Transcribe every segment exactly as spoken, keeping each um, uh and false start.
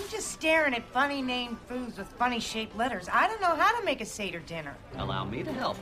I'm just staring at funny named foods with funny shaped letters. I don't know how to make a Seder dinner. Allow me to help.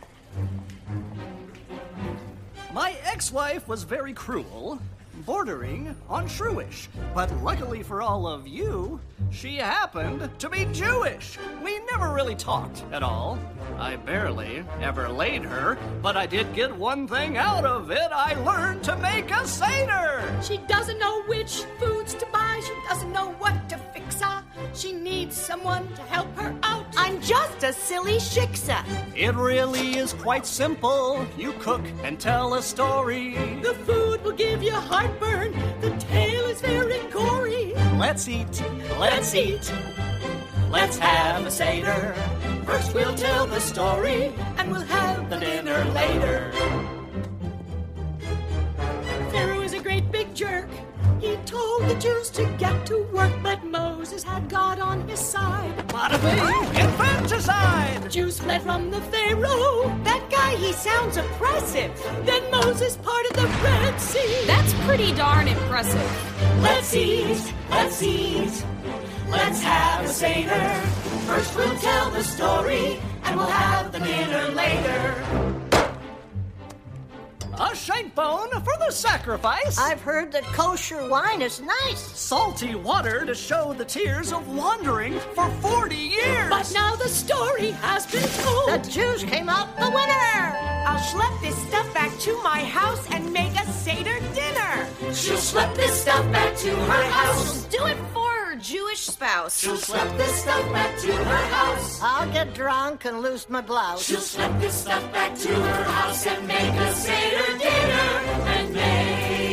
My ex-wife was very cruel, bordering on shrewish. But luckily for all of you, she happened to be Jewish. We never really talked at all. I barely ever laid her, but I did get one thing out of it. I learned to make a Seder. She doesn't know which foods to buy. She doesn't know what to fix her. She needs someone to help her out. I'm just a silly shiksa. It really is quite simple. You cook and tell a story. The food will give you heartburn. The tale is very gory. Let's eat. Let's eat. Let's have a Seder. First we'll tell the story, and we'll have the dinner later. Pharaoh is a great big jerk. He told the Jews to get to work, but Moses had God on his side. Bada bing, infanticide! Jews fled from the Pharaoh. That guy, he sounds oppressive. Then Moses parted the Red Sea. That's pretty darn impressive. Let's eat, let's eat. Let's have a Seder. First we'll tell the story, and we'll have the dinner later. A shank bone for the sacrifice. I've heard that kosher wine is nice. Salty water to show the tears of wandering for forty years. But now the story has been told. The Jews came out the winner. I'll schlep this stuff back to my house and make a Seder dinner. She'll schlep this stuff back to her house. Do it for her Jewish spouse. She'll schlep this stuff back to her house. I'll get drunk and lose my blouse. She'll schlep this stuff back to her house and make a Seder dinner and make